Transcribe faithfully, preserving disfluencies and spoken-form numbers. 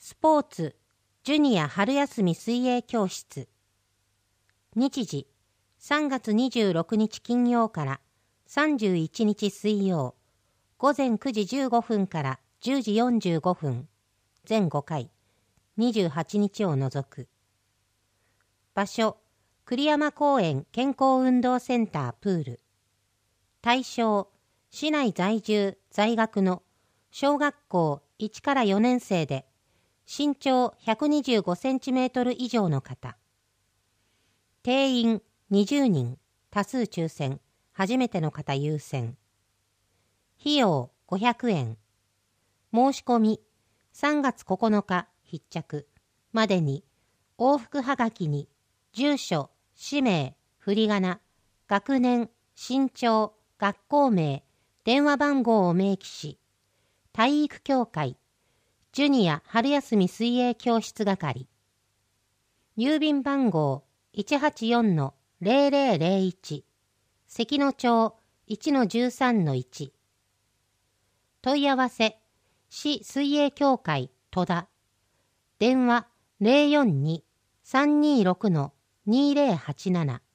スポーツジュニア春休み水泳教室。日時さんがつにじゅうろくにち金曜からさんじゅういちにち水曜、午前くじじゅうごふんからじゅうじよんじゅうごふん、全ごかい、にじゅうはちにちを除く。場所、栗山公園健康運動センタープール。対象、市内在住在学の小学校いちからよねん生で身長ひゃくにじゅうごセンチメートル以上の方。定員にじゅうにん、多数抽選、初めての方優先。費用ごひゃくえん。申し込みさんがつここのか必着までに往復はがきに住所、氏名、振り仮名、学年、身長、学校名、電話番号を明記し、体育協会ジュニア春休み水泳教室係、郵便番号 いちはちよんのぜろぜろぜろいち、関野町 いちのじゅうさんのいち。問い合わせ、市水泳協会戸田、電話 ゼロよんに さんにーろくのにーぜろはちなな。